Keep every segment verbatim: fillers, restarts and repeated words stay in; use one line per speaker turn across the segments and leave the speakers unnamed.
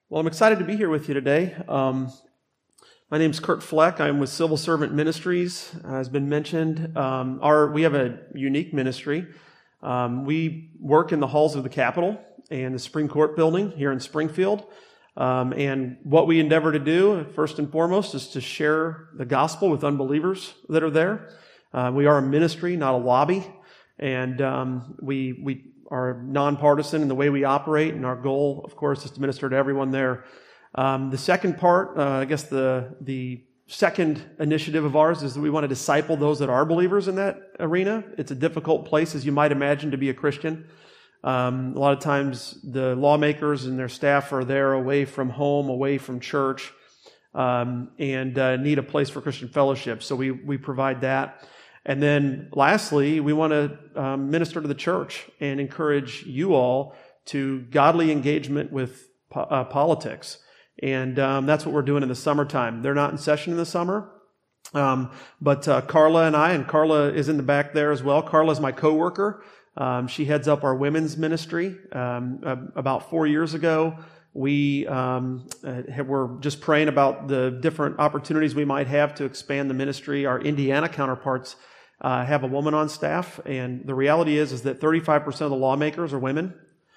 Well, I'm excited to be here with you today. Um, my name's Kurt Fleck. I'm with Civil Servant Ministries, as been mentioned. Um, our we have a unique ministry. Um, we work in the halls of the Capitol and the Supreme Court building here in Springfield. Um, and what we endeavor to do, first and foremost, is to share the gospel with unbelievers that are there. Uh, we are a ministry, not a lobby, and um, we we. are nonpartisan in the way we operate, and our goal, of course, is to minister to everyone there. Um, the second part, uh, I guess the the second initiative of ours is that we want to disciple those that are believers in that arena. It's a difficult place, as you might imagine, to be a Christian. Um, a lot of times the lawmakers and their staff are there away from home, away from church, um, and uh, need a place for Christian fellowship. So we we provide that. And then lastly, we want to um, minister to the church and encourage you all to godly engagement with po- uh, politics. And um, that's what we're doing in the summertime. They're not in session in the summer. Um, but uh, Carla and I, and Carla is in the back there as well. Carla is my coworker. Um, she heads up our women's ministry. Um, uh, about four years ago, we um, uh, were just praying about the different opportunities we might have to expand the ministry. Our Indiana counterparts uh, have a woman on staff, and the reality is is that thirty-five percent of the lawmakers are women,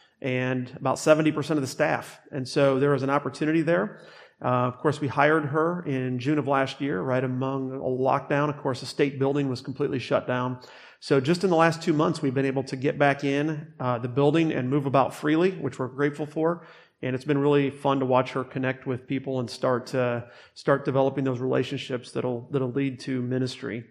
and about seventy percent of the staff. And so there is an opportunity there. Uh, of course, we hired her in June of last year, right among a lockdown. Of course, the state building was completely shut down. So just in the last two months, we've been able to get back in uh, the building and move about freely, which we're grateful for. And it's been really fun to watch her connect with people and start uh, start developing those relationships that'll that'll lead to ministry.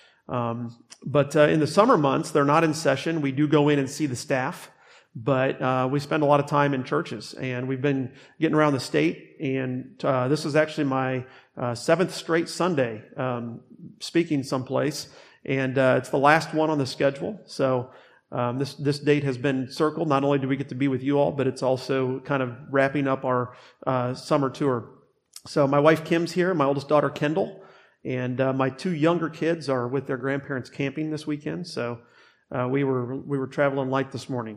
Um, but uh, in the summer months, they're not in session. We do go in and see the staff, but uh, we spend a lot of time in churches. And we've been getting around the state. And uh, this is actually my uh, seventh straight Sunday um, speaking someplace, and uh, it's the last one on the schedule. So. Um, this this date has been circled. Not only do we get to be with you all, but it's also kind of wrapping up our uh, summer tour. So my wife Kim's here, my oldest daughter Kendall, and uh, my two younger kids are with their grandparents camping this weekend. So uh, we were we were traveling light this morning.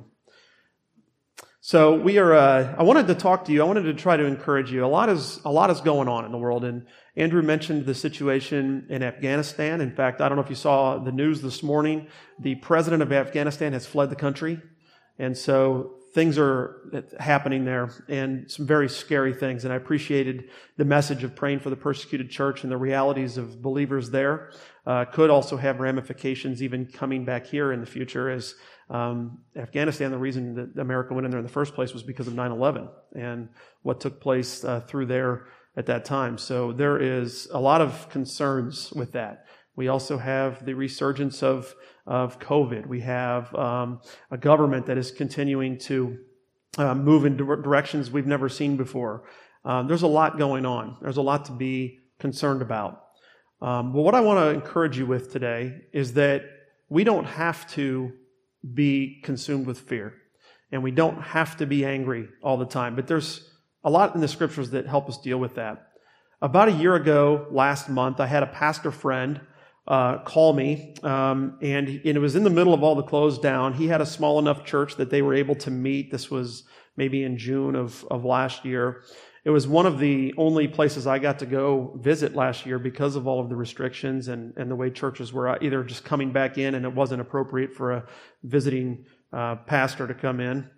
So we are. Uh, I wanted to talk to you. I wanted to try to encourage you. A lot is a lot is going on in the world, and Andrew mentioned the situation in Afghanistan. In fact, I don't know if you saw the news this morning. The president of Afghanistan has fled the country, and so things are happening there, and some very scary things. And I appreciated the message of praying for the persecuted church and the realities of believers there. Uh, could also have ramifications even coming back here in the future, as um, Afghanistan, the reason that America went in there in the first place was because of nine eleven and what took place uh, through there at that time. So there is a lot of concerns with that. We also have the resurgence of, of COVID. We have um, a government that is continuing to uh, move in dire- directions we've never seen before. Um, there's a lot going on. There's a lot to be concerned about. Um, but what I want to encourage you with today is that we don't have to be consumed with fear, and we don't have to be angry all the time. But there's a lot in the scriptures that help us deal with that. About a year ago, last month, I had a pastor friend uh, call me, um, and, and it was in the middle of all the closed down. He had a small enough church that they were able to meet. This was maybe in June of, of last year. It was one of the only places I got to go visit last year because of all of the restrictions and, and the way churches were either just coming back in and it wasn't appropriate for a visiting uh, pastor to come in.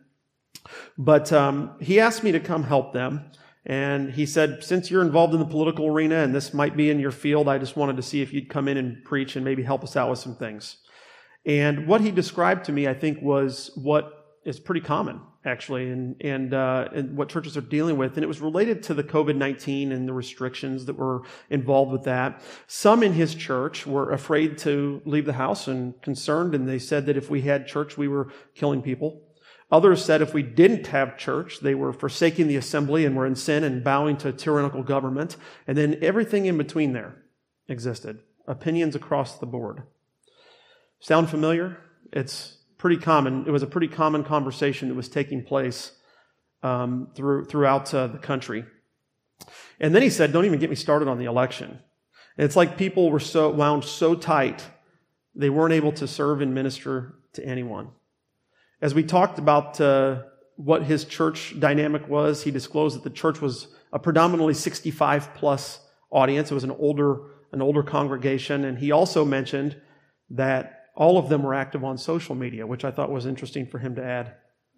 But um, he asked me to come help them. And he said, since you're involved in the political arena and this might be in your field, I just wanted to see if you'd come in and preach and maybe help us out with some things. And what he described to me, I think, was what is pretty common, actually, and and, uh, and what churches are dealing with. And it was related to the covid nineteen and the restrictions that were involved with that. Some in his church were afraid to leave the house and concerned, and they said that if we had church, we were killing people. Others said if we didn't have church, they were forsaking the assembly and were in sin and bowing to tyrannical government. And then everything in between there existed. Opinions across the board. Sound familiar? It's pretty common. It was a pretty common conversation that was taking place um, through, throughout uh, the country. And then he said, don't even get me started on the election. And it's like people were so wound so tight, they weren't able to serve and minister to anyone. As we talked about uh, what his church dynamic was. He disclosed that the church was a predominantly sixty-five plus audience. It was an older, an older congregation. And he also mentioned that all of them were active on social media, which I thought was interesting for him to add.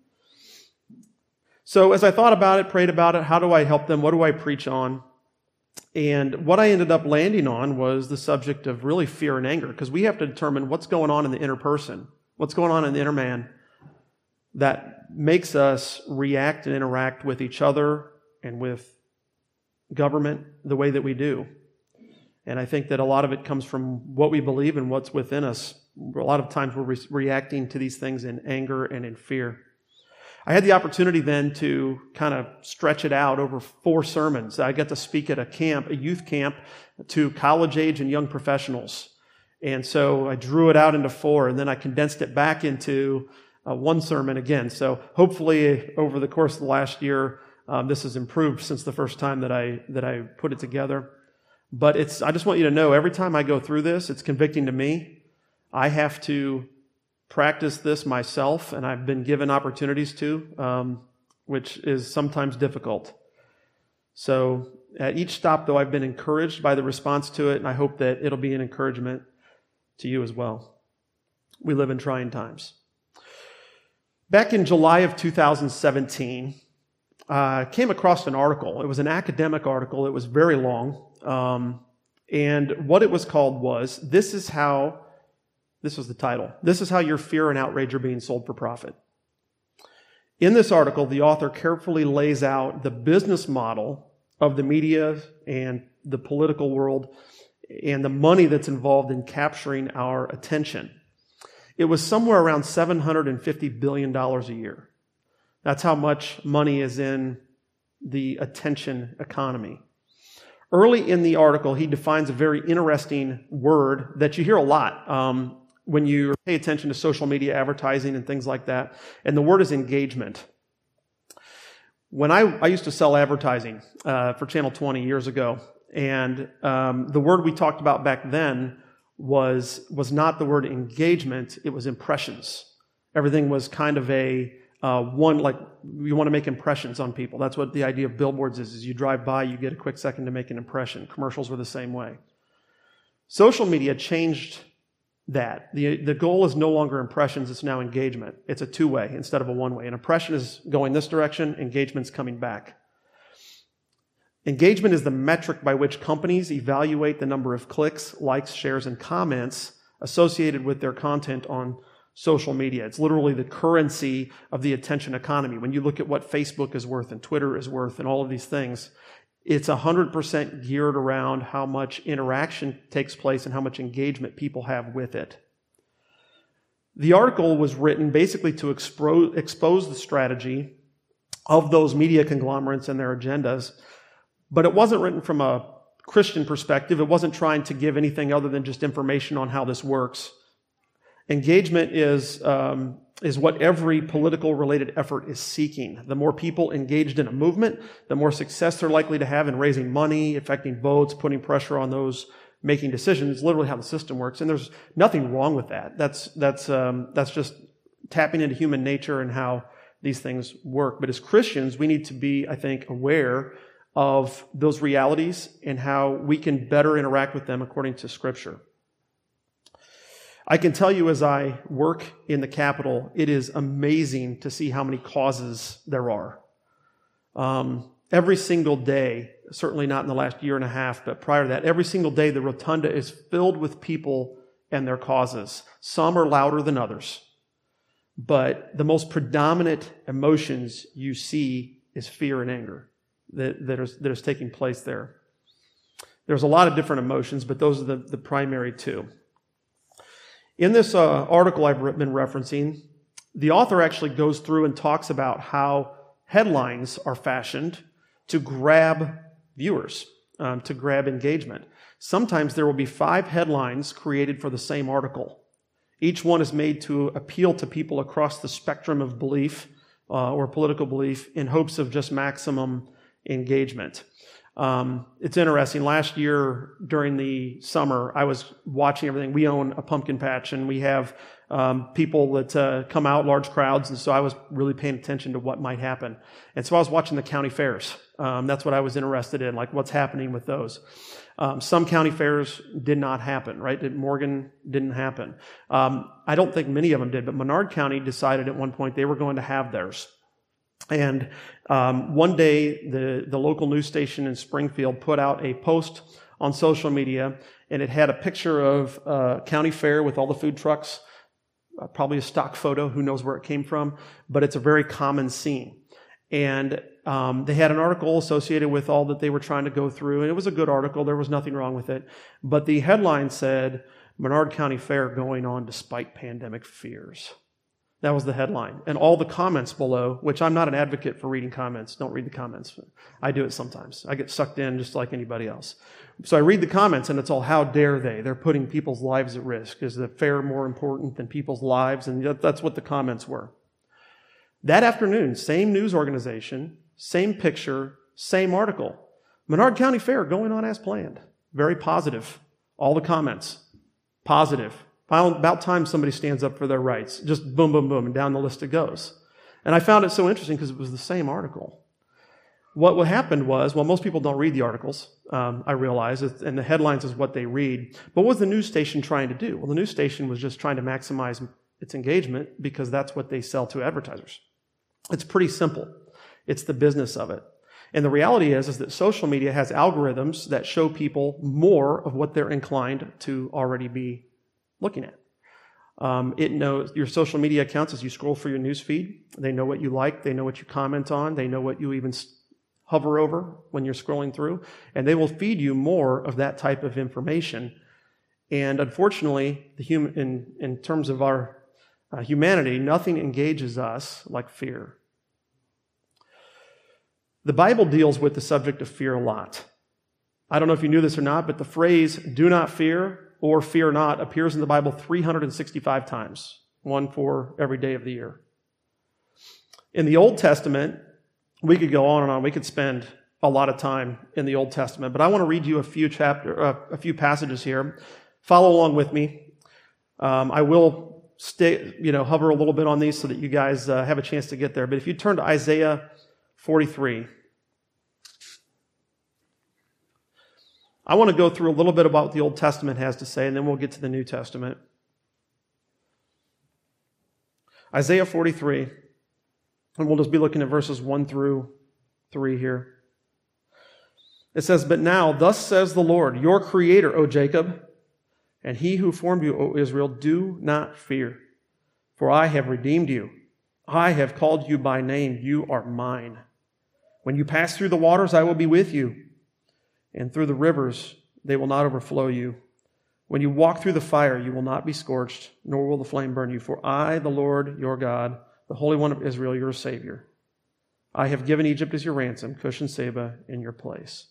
So as I thought about it, prayed about it, how do I help them? What do I preach on? And what I ended up landing on was the subject of really fear and anger, because we have to determine what's going on in the inner person, what's going on in the inner man that makes us react and interact with each other and with government the way that we do. And I think that a lot of it comes from what we believe and what's within us. A lot of times we're re- reacting to these things in anger and in fear. I had the opportunity then to kind of stretch it out over four sermons. I got to speak at a camp, a youth camp, to college age and young professionals. And so I drew it out into four, and then I condensed it back into uh, one sermon again. So hopefully over the course of the last year, um, this has improved since the first time that I that I put it together. But it's I just want you to know, every time I go through this, it's convicting to me. I have to practice this myself, and I've been given opportunities to, um, which is sometimes difficult. So at each stop, though, I've been encouraged by the response to it, and I hope that it'll be an encouragement to you as well. We live in trying times. Back in July of two thousand seventeen, I uh, came across an article. It was an academic article. It was very long. Um, and what it was called was, This is how This was the title. This is how your fear and outrage are being sold for profit. In this article, the author carefully lays out the business model of the media and the political world and the money that's involved in capturing our attention. It was somewhere around seven hundred fifty billion dollars a year. That's how much money is in the attention economy. Early in the article, he defines a very interesting word that you hear a lot um, when you pay attention to social media advertising and things like that. And the word is engagement. When I, I used to sell advertising uh, for Channel twenty years ago, and um, the word we talked about back then was, was not the word engagement, it was impressions. Everything was kind of a Uh, one, like, you want to make impressions on people. That's what the idea of billboards is, is you drive by, you get a quick second to make an impression. Commercials were the same way. Social media changed that. The, the goal is no longer impressions, it's now engagement. It's a two-way instead of a one-way. An impression is going this direction, engagement's coming back. Engagement is the metric by which companies evaluate the number of clicks, likes, shares, and comments associated with their content on social media. It's literally the currency of the attention economy. When you look at what Facebook is worth and Twitter is worth and all of these things, it's one hundred percent geared around how much interaction takes place and how much engagement people have with it. The article was written basically to expro- expose the strategy of those media conglomerates and their agendas, but it wasn't written from a Christian perspective. It wasn't trying to give anything other than just information on how this works. Engagement is um, is what every political related effort is seeking. The more people engaged in a movement, the more success they're likely to have in raising money, affecting votes, putting pressure on those making decisions. It's literally how the system works, and there's nothing wrong with that. That's that's um, that's just tapping into human nature and how these things work. But as Christians, we need to be, I think, aware of those realities and how we can better interact with them according to Scripture. I can tell you, as I work in the Capitol, it is amazing to see how many causes there are. Um, every single day, certainly not in the last year and a half, but prior to that, every single day the rotunda is filled with people and their causes. Some are louder than others, but the most predominant emotions you see is fear and anger that, that, is, that is taking place there. There's a lot of different emotions, but those are the, the primary two. In this uh, article I've been referencing, the author actually goes through and talks about how headlines are fashioned to grab viewers, um, to grab engagement. Sometimes there will be five headlines created for the same article. Each one is made to appeal to people across the spectrum of belief uh, or political belief in hopes of just maximum engagement. Um, it's interesting. Last year during the summer, I was watching everything. We own a pumpkin patch, and we have um, people that uh, come out, large crowds, and so I was really paying attention to what might happen. And so I was watching the county fairs. Um, that's what I was interested in, like what's happening with those. Um, some county fairs did not happen, right? At Morgan didn't happen. Um, I don't think many of them did, but Menard County decided at one point they were going to have theirs. And um, one day, the, the local news station in Springfield put out a post on social media, and it had a picture of a county fair with all the food trucks, uh, probably a stock photo, who knows where it came from, but it's a very common scene. And um, they had an article associated with all that they were trying to go through, and it was a good article. There was nothing wrong with it. But the headline said, Menard County Fair going on despite pandemic fears. That was the headline. And all the comments below, which I'm not an advocate for reading comments. Don't read the comments. I do it sometimes. I get sucked in just like anybody else. So I read the comments, and it's all, how dare they? They're putting people's lives at risk. Is the fair more important than people's lives? And that's what the comments were. That afternoon, same news organization, same picture, same article. Menard County Fair going on as planned. Very positive. All the comments. Positive. About time somebody stands up for their rights. Just boom, boom, boom, and down the list it goes. And I found it so interesting because it was the same article. What what happened was, well, most people don't read the articles, um, I realize, and the headlines is what they read. But what was the news station trying to do? Well, the news station was just trying to maximize its engagement because that's what they sell to advertisers. It's pretty simple. It's the business of it. And the reality is, is that social media has algorithms that show people more of what they're inclined to already be looking at. Um, it knows your social media accounts as you scroll through your news feed. They know what you like. They know what you comment on. They know what you even hover over when you're scrolling through. And they will feed you more of that type of information. And unfortunately, the human, in, in terms of our uh, humanity, nothing engages us like fear. The Bible deals with the subject of fear a lot. I don't know if you knew this or not, but the phrase, do not fear, or fear not, appears in the Bible three hundred sixty-five times, one for every day of the year. In the Old Testament, we could go on and on. We could spend a lot of time in the Old Testament, but I want to read you a few chapter, uh, a few passages here. Follow along with me. Um, I will stay, you know, hover a little bit on these so that you guys uh, have a chance to get there. But if you turn to Isaiah forty-three. I want to go through a little bit about what the Old Testament has to say, and then we'll get to the New Testament. Isaiah forty-three, and we'll just be looking at verses one through three here. It says, but now, thus says the Lord, your Creator, O Jacob, and He who formed you, O Israel, do not fear, for I have redeemed you. I have called you by name. You are mine. When you pass through the waters, I will be with you. And through the rivers, they will not overflow you. When you walk through the fire, you will not be scorched, nor will the flame burn you. For I, the Lord, your God, the Holy One of Israel, your Savior, I have given Egypt as your ransom, Cush and Seba in your place.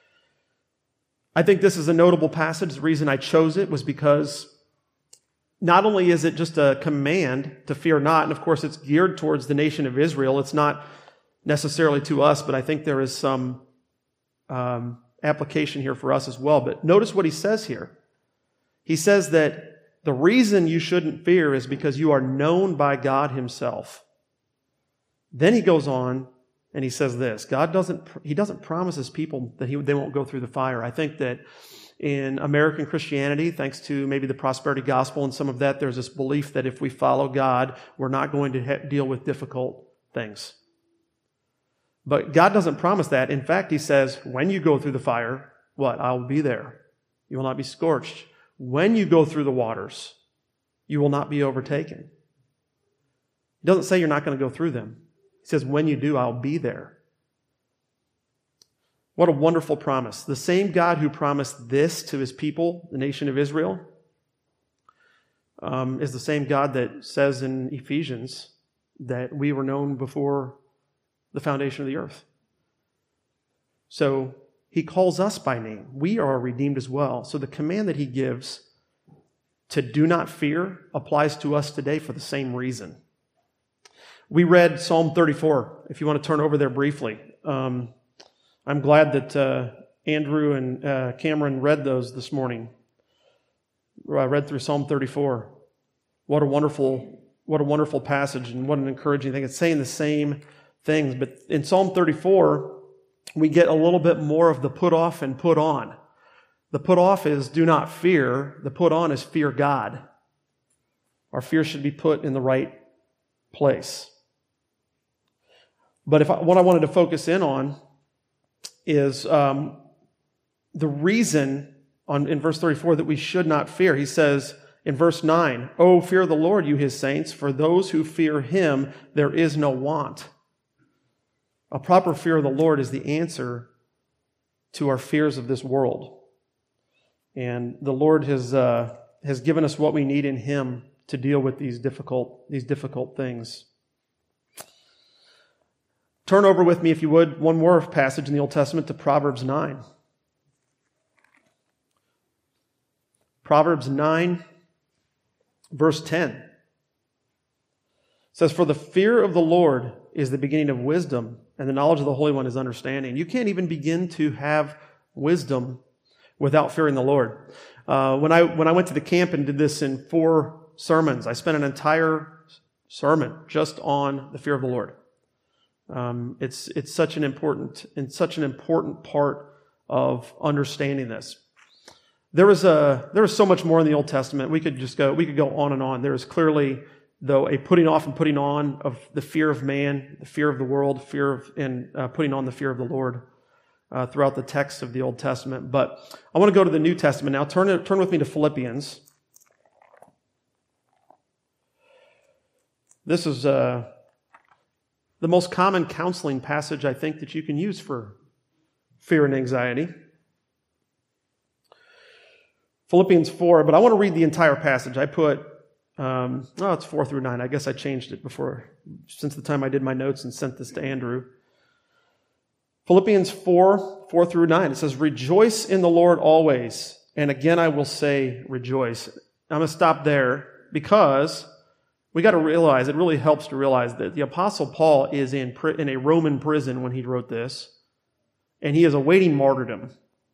I think this is a notable passage. The reason I chose it was because not only is it just a command to fear not, and of course it's geared towards the nation of Israel. It's not necessarily to us, but I think there is some um, application here for us as well. But notice what he says here. He says that the reason you shouldn't fear is because you are known by God Himself. Then he goes on and he says this, God doesn't, He doesn't promise His people that he, they won't go through the fire. I think that in American Christianity, thanks to maybe the prosperity gospel and some of that, there's this belief that if we follow God, we're not going to ha- deal with difficult things. But God doesn't promise that. In fact, He says, when you go through the fire, what? I will be there. You will not be scorched. When you go through the waters, you will not be overtaken. He doesn't say you're not going to go through them. He says, when you do, I'll be there. What a wonderful promise. The same God who promised this to His people, the nation of Israel, um, is the same God that says in Ephesians that we were known before the foundation of the earth. So He calls us by name. We are redeemed as well. So the command that He gives to do not fear applies to us today for the same reason. We read Psalm thirty-four, if you want to turn over there briefly. Um, I'm glad that uh, Andrew and uh, Cameron read those this morning. I read through Psalm thirty-four. What a wonderful, what a wonderful passage, and what an encouraging thing. It's saying the same things, but in Psalm thirty-four, we get a little bit more of the put off and put on. The put off is do not fear. The put on is fear God. Our fear should be put in the right place. But if I, what I wanted to focus in on is um, the reason on in verse thirty-four that we should not fear. He says in verse nine, "Oh, fear the Lord, you his saints, for those who fear him, there is no want." A proper fear of the Lord is the answer to our fears of this world. And the Lord has uh, has given us what we need in him to deal with these difficult these difficult things. Turn over with me, if you would, one more passage in the Old Testament to Proverbs nine. Proverbs nine, verse ten. It says, "For the fear of the Lord is the beginning of wisdom, and the knowledge of the Holy One is understanding." You can't even begin to have wisdom without fearing the Lord. Uh, when I when I went to the camp and did this in four sermons, I spent an entire sermon just on the fear of the Lord. Um, it's it's such an important and such an important part of understanding this. There was a there was so much more in the Old Testament. We could just go we could go on and on. There is clearly, though, a putting off and putting on of the fear of man, the fear of the world, fear of and uh, putting on the fear of the Lord uh, throughout the text of the Old Testament. But I want to go to the New Testament now. Turn turn with me to Philippians. This is uh, the most common counseling passage I think that you can use for fear and anxiety. Philippians four, but I want to read the entire passage. I put, um, oh, it's four through nine. I guess I changed it before, since the time I did my notes and sent this to Andrew. Philippians four, four through nine. It says, "Rejoice in the Lord always. And again, I will say rejoice." I'm going to stop there because we got to realize, it really helps to realize that the Apostle Paul is in, in a Roman prison when he wrote this, and he is awaiting martyrdom.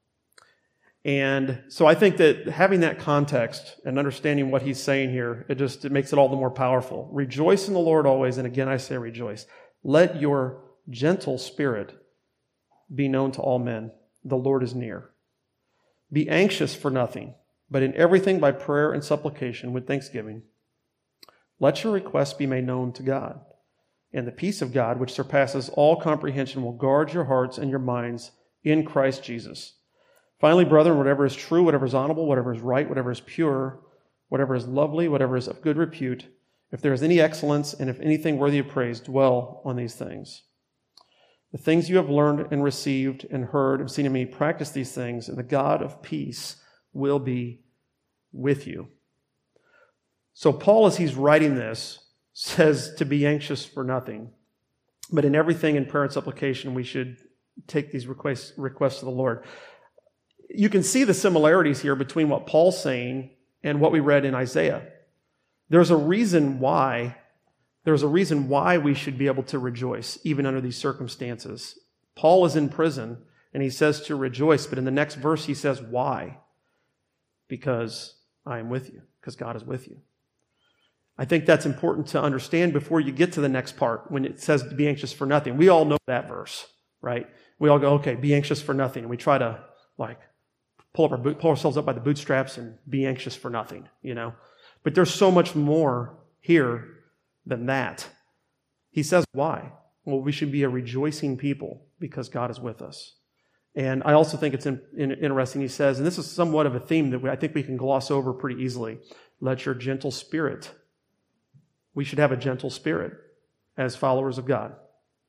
And so I think that having that context and understanding what he's saying here, it just it makes it all the more powerful. "Rejoice in the Lord always, and again I say rejoice. Let your gentle spirit be known to all men. The Lord is near. Be anxious for nothing, but in everything by prayer and supplication with thanksgiving. Let your requests be made known to God. And the peace of God, which surpasses all comprehension, will guard your hearts and your minds in Christ Jesus. Finally, brethren, whatever is true, whatever is honorable, whatever is right, whatever is pure, whatever is lovely, whatever is of good repute, if there is any excellence and if anything worthy of praise, dwell on these things. The things you have learned and received and heard and seen in me, practice these things, and the God of peace will be with you." So Paul, as he's writing this, says to be anxious for nothing, but in everything in prayer and supplication, we should take these requests, requests to the Lord. You can see the similarities here between what Paul's saying and what we read in Isaiah. There's a reason why, there's a reason why we should be able to rejoice even under these circumstances. Paul is in prison and he says to rejoice, but in the next verse he says, why? Because I am with you, because God is with you. I think that's important to understand before you get to the next part when it says to be anxious for nothing. We all know that verse, right? We all go, okay, be anxious for nothing. And we try to like pull up our boot, pull ourselves up by the bootstraps and be anxious for nothing, you know. But there's so much more here than that. He says why? Well, we should be a rejoicing people because God is with us. And I also think it's in, in, interesting, he says, and this is somewhat of a theme that we, I think we can gloss over pretty easily, let your gentle spirit. We should have a gentle spirit as followers of God.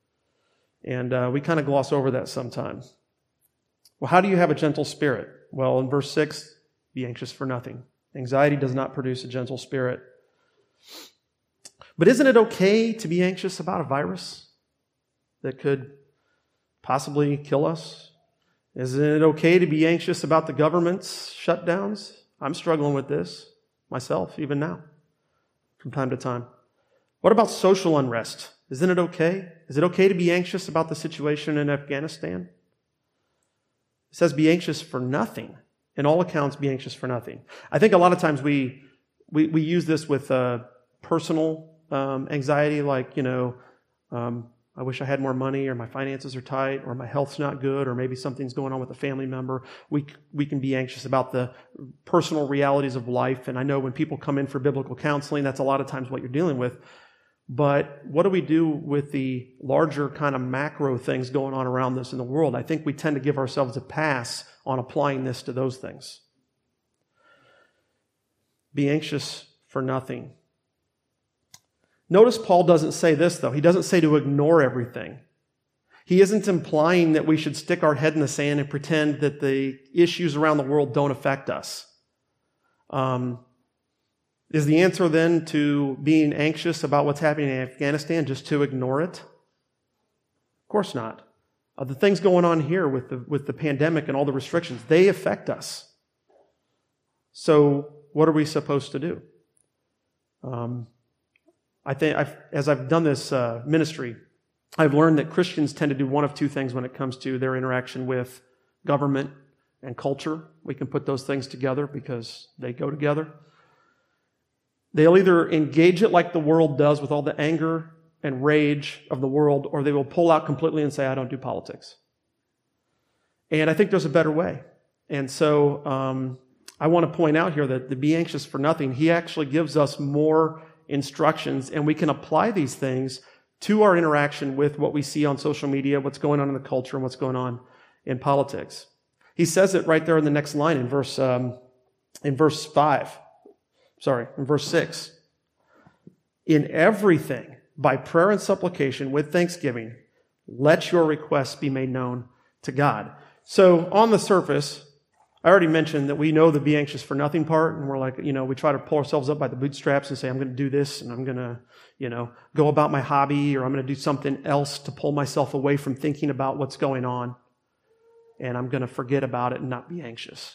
And uh, we kind of gloss over that sometimes. Well, how do you have a gentle spirit? Well, in verse six, be anxious for nothing. Anxiety does not produce a gentle spirit. But isn't it okay to be anxious about a virus that could possibly kill us? Isn't it okay to be anxious about the government's shutdowns? I'm struggling with this myself, even now, from time to time. What about social unrest? Isn't it okay? Is it okay to be anxious about the situation in Afghanistan? It says be anxious for nothing. In all accounts, be anxious for nothing. I think a lot of times we we, we use this with uh, personal um, anxiety, like, you know, um, I wish I had more money, or my finances are tight, or my health's not good, or maybe something's going on with a family member. We we can be anxious about the personal realities of life. And I know when people come in for biblical counseling, that's a lot of times what you're dealing with. But what do we do with the larger kind of macro things going on around us in the world? I think we tend to give ourselves a pass on applying this to those things. Be anxious for nothing. Notice Paul doesn't say this, though. He doesn't say to ignore everything. He isn't implying that we should stick our head in the sand and pretend that the issues around the world don't affect us. Um, is the answer then to being anxious about what's happening in Afghanistan just to ignore it? Of course not. Uh, the things going on here with the, with the pandemic and all the restrictions, they affect us. So what are we supposed to do? Um, I think I've, as I've done this uh, ministry, I've learned that Christians tend to do one of two things when it comes to their interaction with government and culture. We can put those things together because they go together. They'll either engage it like the world does with all the anger and rage of the world, or they will pull out completely and say, I don't do politics. And I think there's a better way. And so um, I want to point out here that the be anxious for nothing, he actually gives us more instructions, and we can apply these things to our interaction with what we see on social media, what's going on in the culture, and what's going on in politics. He says it right there in the next line in verse um, in verse five. Sorry, in verse six. In everything, by prayer and supplication, with thanksgiving, let your requests be made known to God. So on the surface, I already mentioned that we know the be anxious for nothing part, and we're like, you know, we try to pull ourselves up by the bootstraps and say, I'm going to do this, and I'm going to, you know, go about my hobby, or I'm going to do something else to pull myself away from thinking about what's going on, and I'm going to forget about it and not be anxious.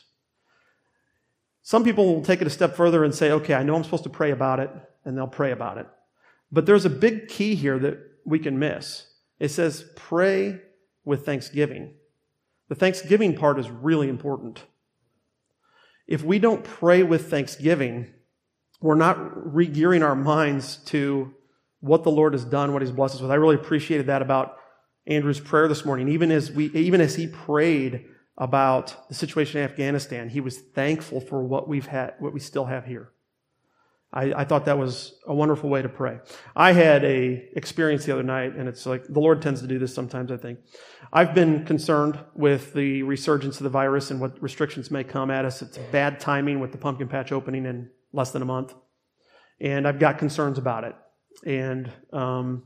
Some people will take it a step further and say, okay, I know I'm supposed to pray about it, and they'll pray about it. But there's a big key here that we can miss. It says, pray with thanksgiving. The thanksgiving part is really important. If we don't pray with thanksgiving, we're not re-gearing our minds to what the Lord has done, what He's blessed us with. I really appreciated that about Andrew's prayer this morning. Even as we, even as he prayed about the situation in Afghanistan, he was thankful for what we've had, what we still have here. I, I thought that was a wonderful way to pray. I had a experience the other night, and it's like the Lord tends to do this sometimes, I think. I've been concerned with the resurgence of the virus and what restrictions may come at us. It's bad timing with the pumpkin patch opening in less than a month. And I've got concerns about it. And um,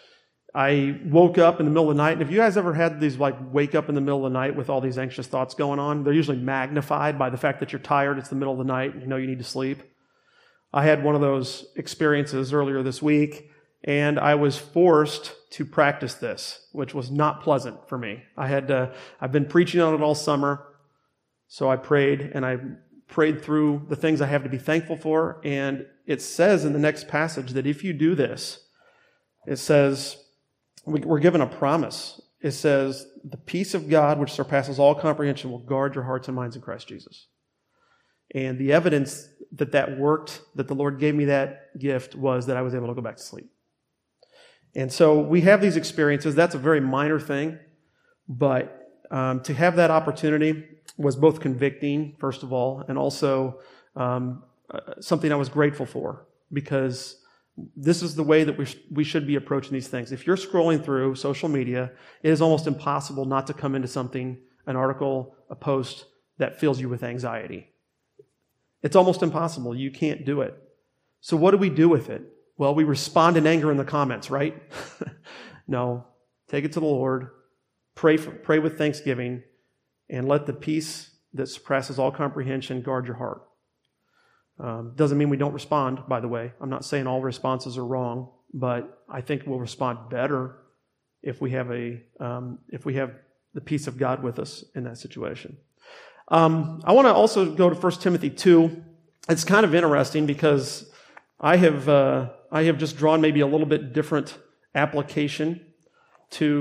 I woke up in the middle of the night. And have you guys ever had these, like, wake up in the middle of the night with all these anxious thoughts going on? They're usually magnified by the fact that you're tired. It's the middle of the night and you know you need to sleep. I had one of those experiences earlier this week, and I was forced to practice this, which was not pleasant for me. I had to, I've been preaching on it all summer, so I prayed, and I prayed through the things I have to be thankful for, and it says in the next passage that if you do this, it says, we're given a promise. It says, the peace of God, which surpasses all comprehension, will guard your hearts and minds in Christ Jesus. And the evidence that that worked, that the Lord gave me that gift, was that I was able to go back to sleep. And so we have these experiences. That's a very minor thing, but um, to have that opportunity was both convicting, first of all, and also um, uh, something I was grateful for, because this is the way that we, sh- we should be approaching these things. If you're scrolling through social media, it is almost impossible not to come into something, an article, a post, that fills you with anxiety. It's almost impossible. You can't do it. So what do we do with it? Well, we respond in anger in the comments, right? No. Take it to the Lord. Pray for, pray with thanksgiving, and let the peace that surpasses all comprehension guard your heart. Um, doesn't mean we don't respond, by the way. I'm not saying all responses are wrong, but I think we'll respond better if we have a um, if we have the peace of God with us in that situation. Um, I want to also go to First Timothy two. It's kind of interesting because I have uh, I have just drawn maybe a little bit different application to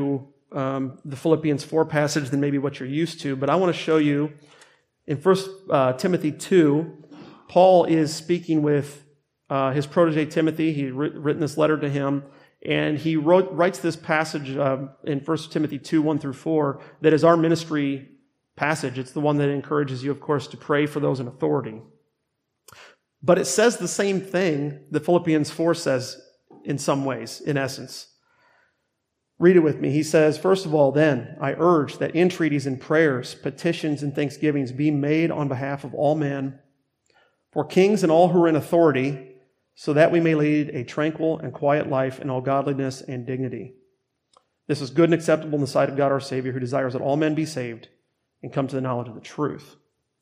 um, the Philippians four passage than maybe what you're used to, but I want to show you in First uh, Timothy two, Paul is speaking with uh, his protege Timothy. He's written this letter to him, and he wrote, writes this passage uh, in First Timothy two, one through four, that is our ministry passage. It's the one that encourages you, of course, to pray for those in authority. But it says the same thing that Philippians four says in some ways, in essence. Read it with me. He says, first of all, then, I urge that entreaties and prayers, petitions and thanksgivings be made on behalf of all men, for kings and all who are in authority, so that we may lead a tranquil and quiet life in all godliness and dignity. This is good and acceptable in the sight of God our Savior, who desires that all men be saved and come to the knowledge of the truth.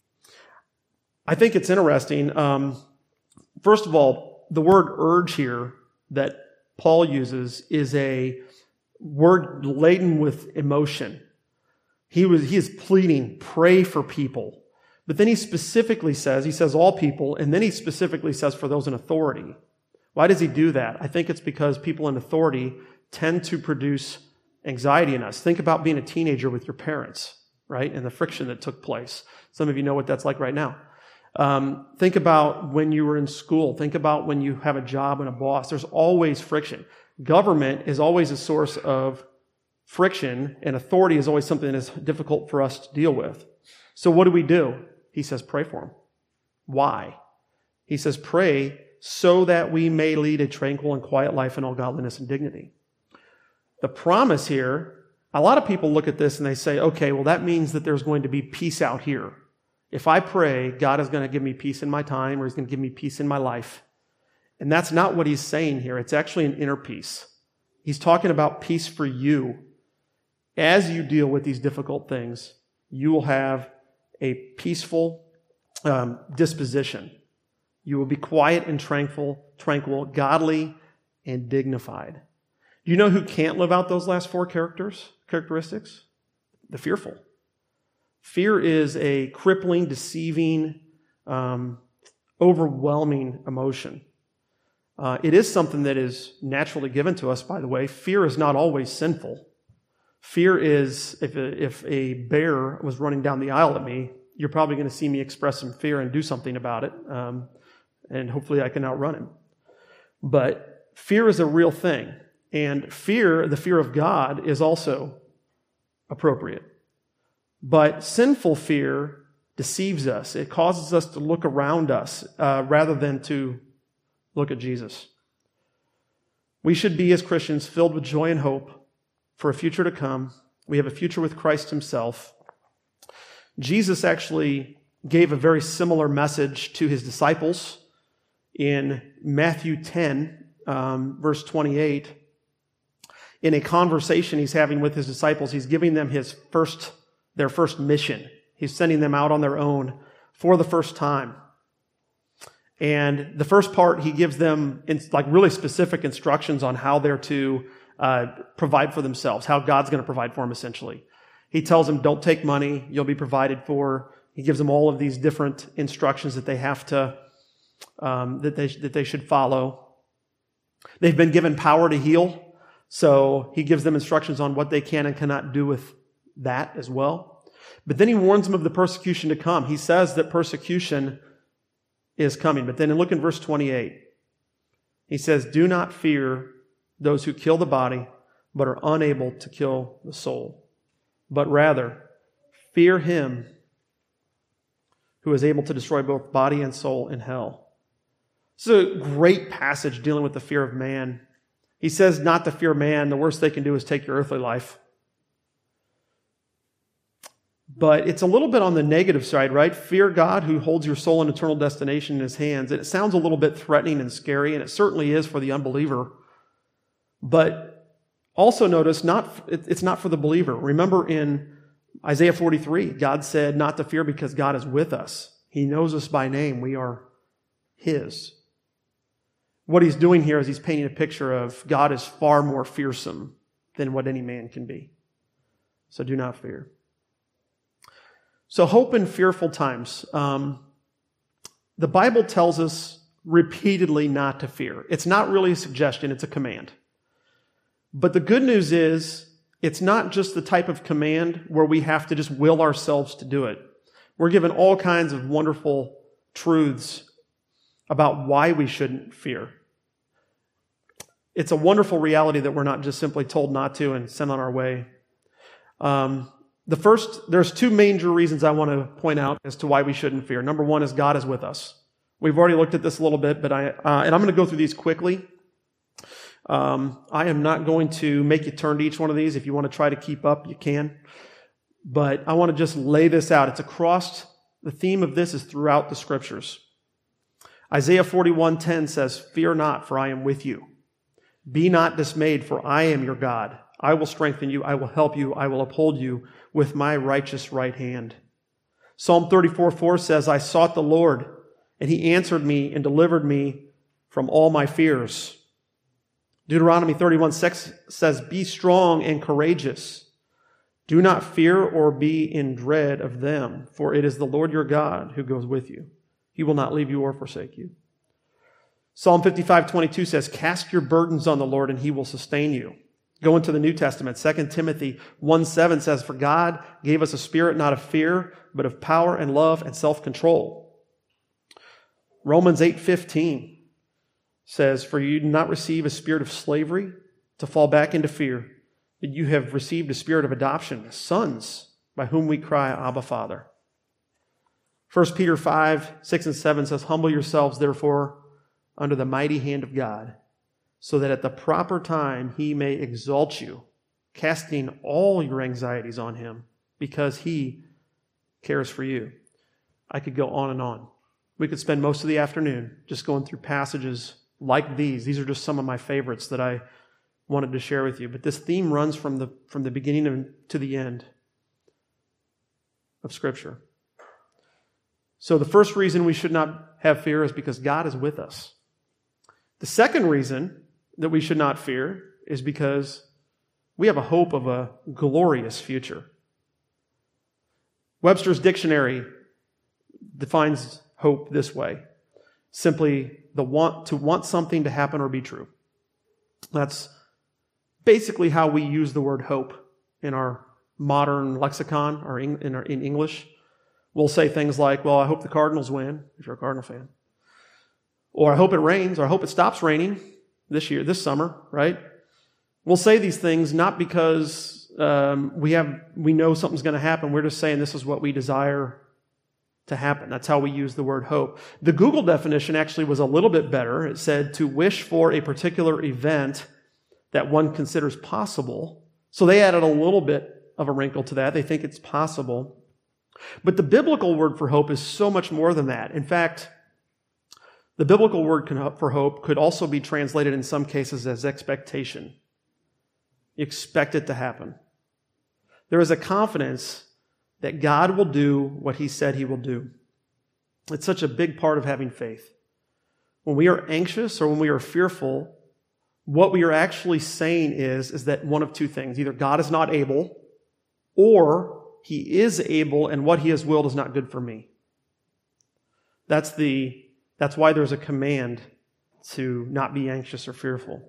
I think it's interesting. Um, first of all, the word urge here that Paul uses is a word laden with emotion. He was, he is pleading, pray for people. But then he specifically says, he says all people, and then he specifically says for those in authority. Why does he do that? I think it's because people in authority tend to produce anxiety in us. Think about being a teenager with your parents, right? And the friction that took place. Some of you know what that's like right now. Um, think about when you were in school. Think about when you have a job and a boss. There's always friction. Government is always a source of friction, and authority is always something that is difficult for us to deal with. So what do we do? He says, pray for them. Why? He says, pray so that we may lead a tranquil and quiet life in all godliness and dignity. The promise here, a lot of people look at this and they say, okay, well, that means that there's going to be peace out here. If I pray, God is going to give me peace in my time, or he's going to give me peace in my life. And that's not what he's saying here. It's actually an inner peace. He's talking about peace for you. As you deal with these difficult things, you will have a peaceful um, disposition. You will be quiet and tranquil, tranquil, godly and dignified. Do you know who can't live out those last four characters, characteristics? The fearful. Fear is a crippling, deceiving, um, overwhelming emotion. Uh, it is something that is naturally given to us, by the way. Fear is not always sinful. Fear is, if a, if a bear was running down the aisle at me, you're probably going to see me express some fear and do something about it, um, and hopefully I can outrun him. But fear is a real thing, and fear, the fear of God, is also appropriate. But sinful fear deceives us. It causes us to look around us uh, rather than to look at Jesus. We should be, as Christians, filled with joy and hope for a future to come. We have a future with Christ himself. Jesus actually gave a very similar message to his disciples in Matthew ten, um, verse twenty-eight. In a conversation he's having with his disciples, he's giving them his first, their first mission. He's sending them out on their own for the first time. And the first part, he gives them in, like really specific instructions on how they're to uh, provide for themselves, how God's going to provide for them, essentially. He tells them, don't take money, you'll be provided for. He gives them all of these different instructions that they have to, um, that they that they should follow. They've been given power to heal, so he gives them instructions on what they can and cannot do with that as well. But then he warns them of the persecution to come. He says that persecution is coming. But then look in verse twenty-eight. He says, do not fear those who kill the body, but are unable to kill the soul. But rather, fear him who is able to destroy both body and soul in hell. This is a great passage dealing with the fear of man. He says not to fear man. The worst they can do is take your earthly life. But it's a little bit on the negative side, right? Fear God who holds your soul and eternal destination in his hands. And it sounds a little bit threatening and scary, and it certainly is for the unbeliever. But also notice, not it's not for the believer. Remember in Isaiah forty-three, God said not to fear because God is with us. He knows us by name. We are his. What he's doing here is he's painting a picture of God is far more fearsome than what any man can be. So do not fear. So hope in fearful times. Um, the Bible tells us repeatedly not to fear. It's not really a suggestion, it's a command. But the good news is it's not just the type of command where we have to just will ourselves to do it. We're given all kinds of wonderful truths about why we shouldn't fear. It's a wonderful reality that we're not just simply told not to and sent on our way. Um, the first, there's two major reasons I want to point out as to why we shouldn't fear. Number one is God is with us. We've already looked at this a little bit, but I, uh, and I'm going to go through these quickly. Um, I am not going to make you turn to each one of these. If you want to try to keep up, you can. But I want to just lay this out. It's across, the theme of this is throughout the scriptures. Isaiah forty-one ten says, "Fear not, for I am with you. Be not dismayed, for I am your God. I will strengthen you. I will help you. I will uphold you with my righteous right hand." Psalm thirty-four four says, "I sought the Lord, and he answered me and delivered me from all my fears." Deuteronomy thirty-one six says, "Be strong and courageous. Do not fear or be in dread of them, for it is the Lord your God who goes with you. He will not leave you or forsake you." Psalm fifty-five twenty-two says, "Cast your burdens on the Lord, and he will sustain you." Go into the New Testament. Second Timothy one seven says, "For God gave us a spirit not of fear, but of power and love and self-control." Romans eight fifteen says, "For you did not receive a spirit of slavery to fall back into fear, but you have received a spirit of adoption as sons, by whom we cry, Abba, Father." First Peter five six and seven says, "Humble yourselves, therefore, under the mighty hand of God, so that at the proper time he may exalt you, casting all your anxieties on him, because he cares for you." I could go on and on. We could spend most of the afternoon just going through passages like these. These are just some of my favorites that I wanted to share with you. But this theme runs from the, from the beginning to the end of Scripture. So the first reason we should not have fear is because God is with us. The second reason that we should not fear is because we have a hope of a glorious future. Webster's dictionary defines hope this way: simply the want to want something to happen or be true. That's basically how we use the word hope in our modern lexicon or in, in, our, in English. We'll say things like, "Well, I hope the Cardinals win," if you're a Cardinal fan. Or, "I hope it rains," or "I hope it stops raining this year, this summer," right? We'll say these things not because um, we have we know something's going to happen. We're just saying this is what we desire to happen. That's how we use the word hope. The Google definition actually was a little bit better. It said to wish for a particular event that one considers possible. So they added a little bit of a wrinkle to that. They think it's possible. But the biblical word for hope is so much more than that. In fact, the biblical word for hope could also be translated in some cases as expectation. You expect it to happen. There is a confidence that God will do what he said he will do. It's such a big part of having faith. When we are anxious or when we are fearful, what we are actually saying is, is that one of two things. Either God is not able, or he is able and what he has willed is not good for me. That's the That's why there's a command to not be anxious or fearful.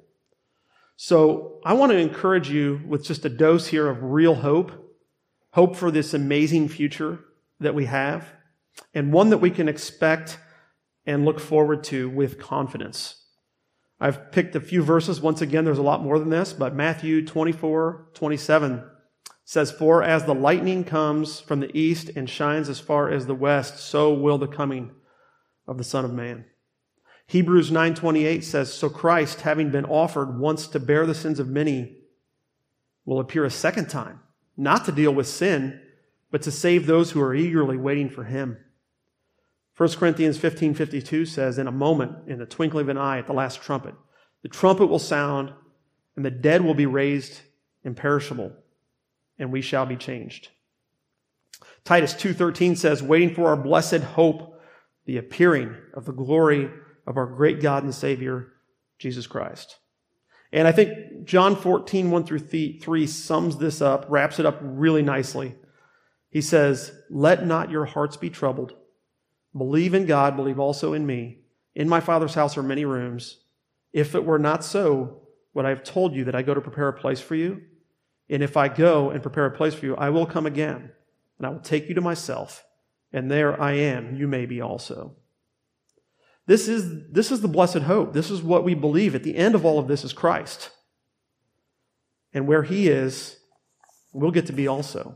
So I want to encourage you with just a dose here of real hope, hope for this amazing future that we have, and one that we can expect and look forward to with confidence. I've picked a few verses. Once again, there's a lot more than this, but Matthew twenty-four twenty-seven says, "For as the lightning comes from the east and shines as far as the west, so will the coming of the Son of Man." Hebrews nine twenty-eight says, "So Christ, having been offered once to bear the sins of many, will appear a second time, not to deal with sin, but to save those who are eagerly waiting for him." First Corinthians fifteen fifty-two says, "In a moment, in the twinkling of an eye, at the last trumpet, the trumpet will sound, and the dead will be raised imperishable, and we shall be changed." Titus two thirteen says, "Waiting for our blessed hope, the appearing of the glory of our great God and Savior, Jesus Christ." And I think John fourteen, one through three sums this up, wraps it up really nicely. He says, "Let not your hearts be troubled. Believe in God, believe also in me. In my Father's house are many rooms. If it were not so, would I have told you that I go to prepare a place for you? And if I go and prepare a place for you, I will come again, and I will take you to myself, and there I am, you may be also. This is, this is the blessed hope. This is what we believe. At the end of all of this is Christ. And where He is, we'll get to be also.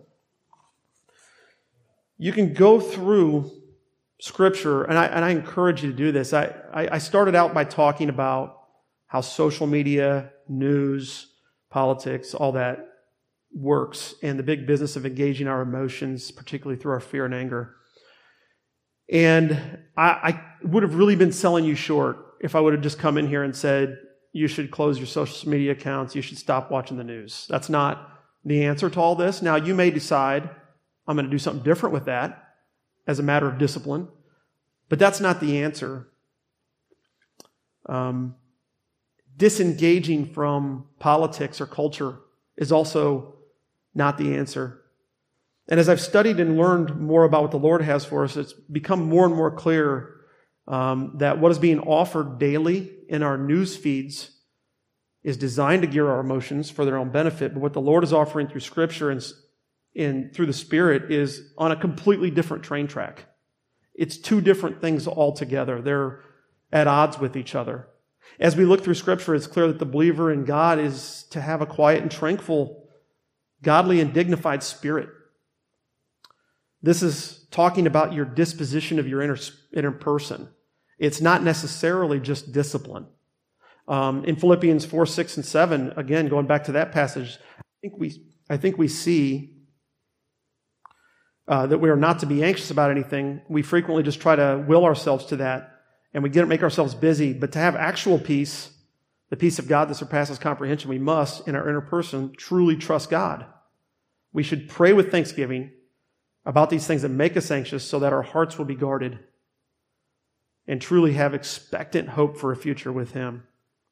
You can go through Scripture, and I, and I encourage you to do this. I, I started out by talking about how social media, news, politics, all that works, and the big business of engaging our emotions, particularly through our fear and anger. And I, I would have really been selling you short if I would have just come in here and said, you should close your social media accounts, you should stop watching the news. That's not the answer to all this. Now, you may decide, I'm going to do something different with that as a matter of discipline, but that's not the answer. Um, disengaging from politics or culture is also not the answer. And as I've studied and learned more about what the Lord has for us, it's become more and more clear um, that what is being offered daily in our news feeds is designed to gear our emotions for their own benefit. But what the Lord is offering through Scripture and, and through the Spirit is on a completely different train track. It's two different things altogether. They're at odds with each other. As we look through Scripture, it's clear that the believer in God is to have a quiet and tranquil, godly and dignified spirit. This is talking about your disposition of your inner, inner person. It's not necessarily just discipline. Um, in Philippians four, six, and seven, again, going back to that passage, I think we, I think we see uh, that we are not to be anxious about anything. We frequently just try to will ourselves to that, and we get make ourselves busy. But to have actual peace, the peace of God that surpasses comprehension, we must, in our inner person, truly trust God. We should pray with thanksgiving about these things that make us anxious so that our hearts will be guarded and truly have expectant hope for a future with Him.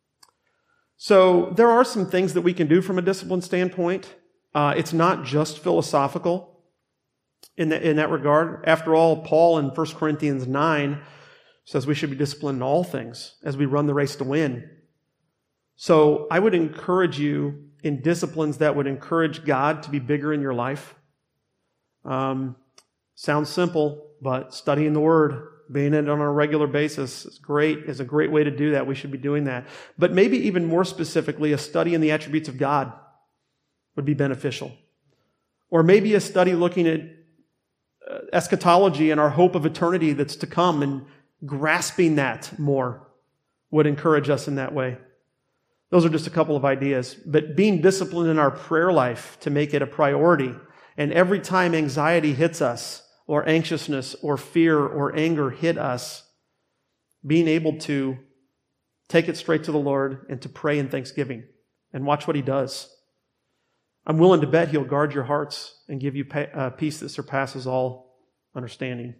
So there are some things that we can do from a discipline standpoint. Uh, it's not just philosophical in, the, in that regard. After all, Paul in First Corinthians nine says we should be disciplined in all things as we run the race to win. So I would encourage you in disciplines that would encourage God to be bigger in your life. Um, sounds simple, but studying the Word, being in it on a regular basis is great, is a great way to do that. We should be doing that. But maybe even more specifically, a study in the attributes of God would be beneficial. Or maybe a study looking at uh, eschatology and our hope of eternity that's to come, and grasping that more would encourage us in that way. Those are just a couple of ideas. But being disciplined in our prayer life to make it a priority. And every time anxiety hits us, or anxiousness, or fear, or anger hit us, being able to take it straight to the Lord and to pray in thanksgiving and watch what He does. I'm willing to bet He'll guard your hearts and give you peace that surpasses all understanding.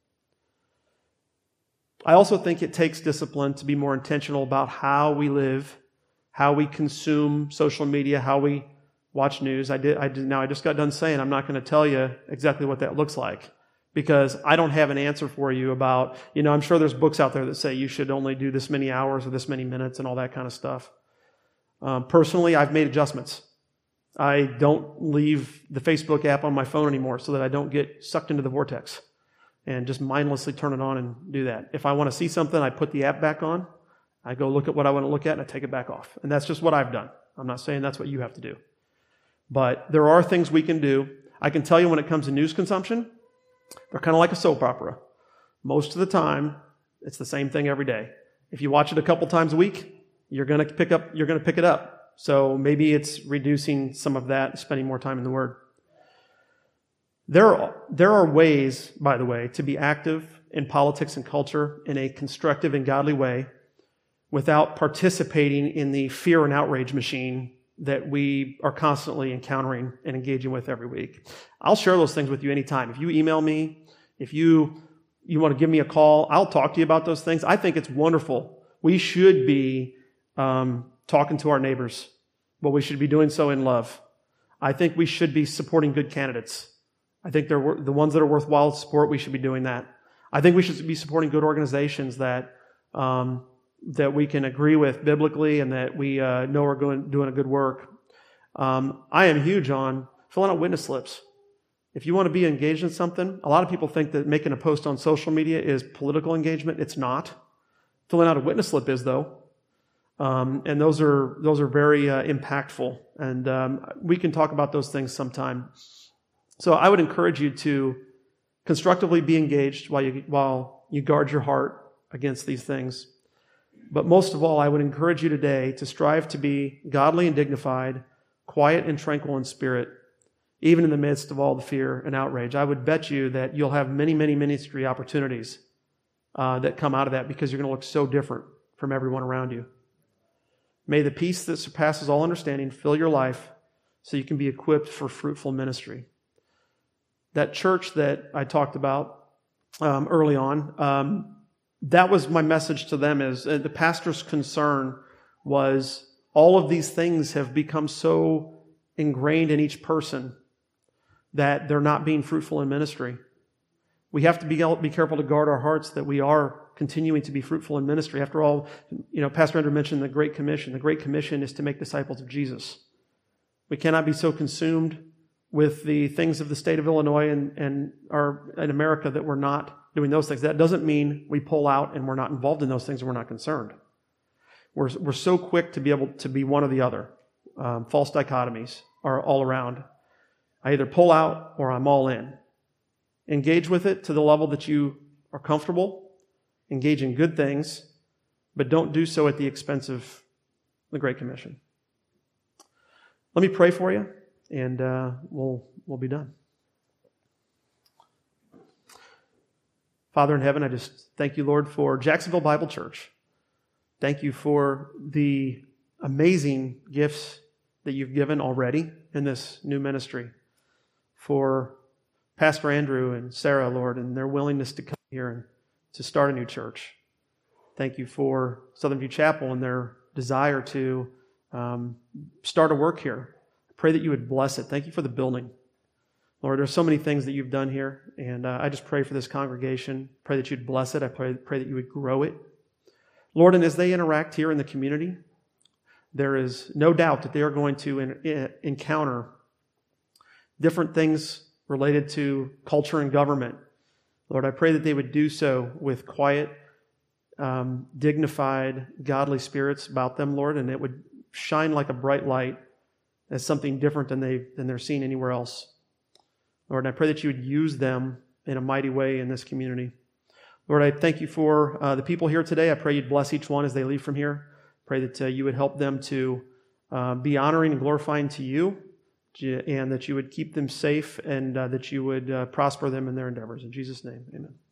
I also think it takes discipline to be more intentional about how we live, how we consume social media, how we watch news. I did, I did, now I just got done saying I'm not going to tell you exactly what that looks like, because I don't have an answer for you about, you know, I'm sure there's books out there that say you should only do this many hours or this many minutes and all that kind of stuff. Um, personally, I've made adjustments. I don't leave the Facebook app on my phone anymore so that I don't get sucked into the vortex and just mindlessly turn it on and do that. If I want to see something, I put the app back on. I go look at what I want to look at and I take it back off. And that's just what I've done. I'm not saying that's what you have to do. But there are things we can do. I can tell you when it comes to news consumption, they're kind of like a soap opera. Most of the time, it's the same thing every day. If you watch it a couple times a week, you're going to pick up, you're going to pick it up. So maybe it's reducing some of that, spending more time in the Word. There are, there are ways, by the way, to be active in politics and culture in a constructive and godly way without participating in the fear and outrage machine that we are constantly encountering and engaging with every week. I'll share those things with you anytime. If you email me, if you you want to give me a call, I'll talk to you about those things. I think it's wonderful. We should be um, talking to our neighbors, but we should be doing so in love. I think we should be supporting good candidates. I think they're the ones that are worthwhile to support. We should be doing that. I think we should be supporting good organizations that um, that we can agree with biblically and that we uh, know are going, doing a good work. Um, I am huge on filling out witness slips. If you want to be engaged in something, a lot of people think that making a post on social media is political engagement. It's not. Filling out a witness slip is, though. Um, and those are those are very uh, impactful. And um, we can talk about those things sometime. So I would encourage you to constructively be engaged while you while you guard your heart against these things. But most of all, I would encourage you today to strive to be godly and dignified, quiet and tranquil in spirit, even in the midst of all the fear and outrage. I would bet you that you'll have many, many ministry opportunities uh, that come out of that because you're going to look so different from everyone around you. May the peace that surpasses all understanding fill your life so you can be equipped for fruitful ministry. That church that I talked about um, early on, um, that was my message to them is uh, the pastor's concern was all of these things have become so ingrained in each person that they're not being fruitful in ministry. We have to be, be careful to guard our hearts that we are continuing to be fruitful in ministry. After all, you know, Pastor Andrew mentioned the Great Commission. The Great Commission is to make disciples of Jesus. We cannot be so consumed with the things of the state of Illinois and, and our in America that we're not doing those things. That doesn't mean we pull out and we're not involved in those things and we're not concerned. We're, we're so quick to be able to be one or the other. Um, false dichotomies are all around. I either pull out or I'm all in. Engage with it to the level that you are comfortable. Engage in good things, but don't do so at the expense of the Great Commission. Let me pray for you, and uh, we'll we'll be done. Father in heaven, I just thank you, Lord, for Jacksonville Bible Church. Thank you for the amazing gifts that you've given already in this new ministry. For Pastor Andrew and Sarah, Lord, and their willingness to come here and to start a new church. Thank you for Southern View Chapel and their desire to um, start a work here. I pray that you would bless it. Thank you for the building. Lord, there's so many things that you've done here, and uh, I just pray for this congregation. Pray that you'd bless it. I pray, pray that you would grow it. Lord, and as they interact here in the community, there is no doubt that they are going to in, in, encounter different things related to culture and government. Lord, I pray that they would do so with quiet, um, dignified, godly spirits about them, Lord, and it would shine like a bright light as something different than, they, than they're seen anywhere else. Lord, and I pray that you would use them in a mighty way in this community. Lord, I thank you for uh, the people here today. I pray you'd bless each one as they leave from here. Pray that uh, you would help them to uh, be honoring and glorifying to you, and that you would keep them safe and uh, that you would uh, prosper them in their endeavors. In Jesus' name, amen.